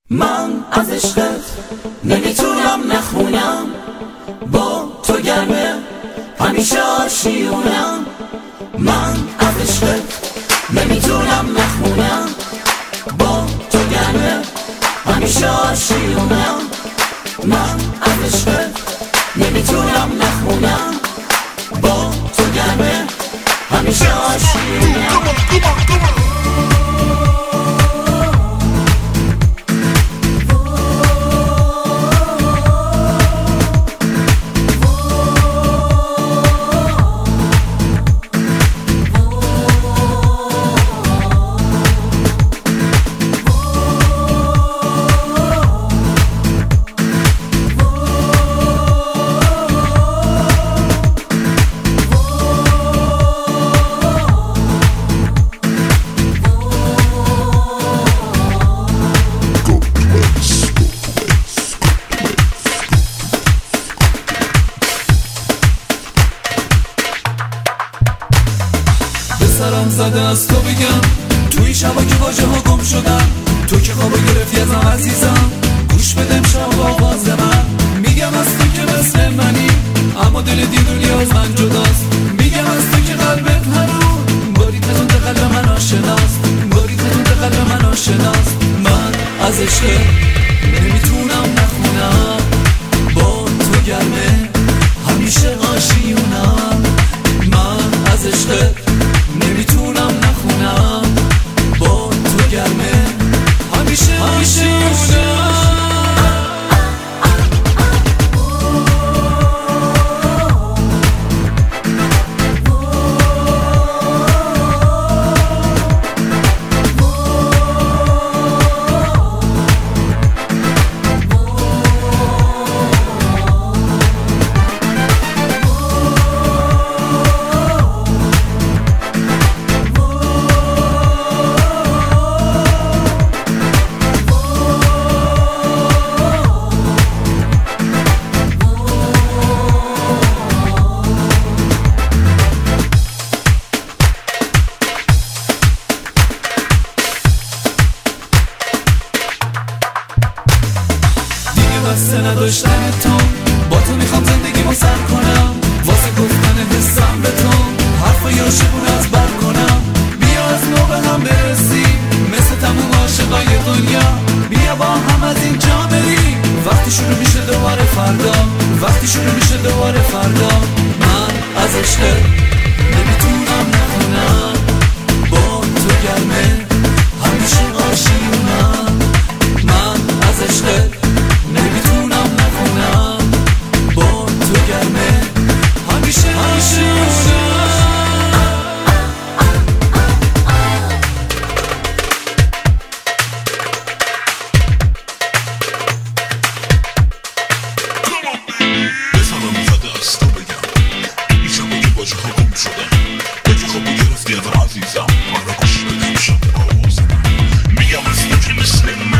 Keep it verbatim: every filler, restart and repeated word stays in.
من از عشقت نمیتونم نخونم، با تو گرمه همیشه آشیونم. من از عشقت نمیتونم نخونم، با تو گرمه همیشه آشیونم. من از عشقت نمیتونم نخونم، با تو گرمه همیشه آشیونم. سرم زده از تو بگم، توی شبا که واژه ها گم شدن، تو که خوابو گرفتی ازم عزیزم. گوش بدم شب آواز من، میگم از تو که مثل منی، اما دل دیدونی از من جداست. میگم از تو که قلبت هنون باری تنون ده قلب من آشناست، باری تنون ده قلب من آشناست. من از عشق نمیتونم نخونم، با تو گرمه همیشه آشیونم. من از عشق نمیتونم نخونم، با تو گرمه همیشه آشیونم. بسته نداشتن تو، با تو میخوام زندگیمو سر کنم، واسه گفتن حسم به تو حرفای عاشقونه از بر کنم. بیا از نو به هم برسیم مثل تموم عاشقای دنیا، بیا با هم از اینجا بریم وقتی شروع میشه دوباره فردا، وقتی شروع میشه دوباره فردا. من از عشق نمیتونم نخونم، با تو گرمه همیشه آشیونم. من از عشق نمیتونم نخونم، با تو گرمه همیشه آشیونم. بزنم زده از تو بگم، این شبا که واژه ها گم شدن، تو که خوابو گرفتی ازم عزیزم. حالا گوش بدم شب آواز من، میگم از تو که مثل من